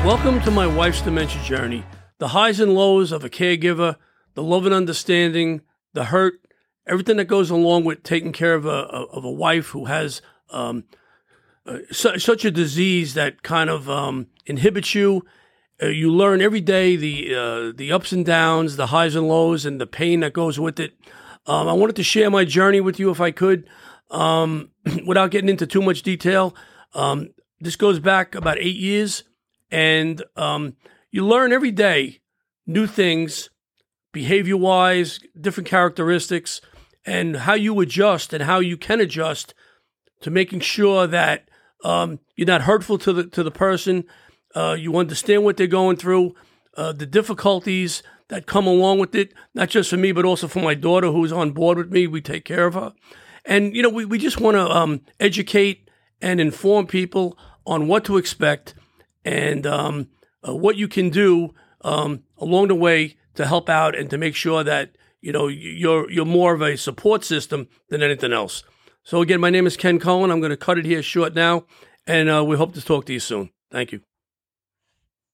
Welcome to my wife's dementia journey. The highs and lows of a caregiver, the love and understanding, the hurt, everything that goes along with taking care of a wife who has such a disease that kind of inhibits you. You learn every day the ups and downs, the highs and lows, and the pain that goes with it. I wanted to share my journey with you if I could, without getting into too much detail. This goes back about 8 years, and you learn every day new things, behavior-wise, different characteristics, and how you adjust and how you can adjust to making sure that you're not hurtful to the person. You understand what they're going through, the difficulties that come along with it, not just for me, but also for my daughter who's on board with me. We take care of her. And, we just want to educate and inform people on what to expect and what you can do along the way to help out and to make sure that, you're more of a support system than anything else. So again, my name is Ken Cohen. I'm going to cut it here short now, and we hope to talk to you soon. Thank you.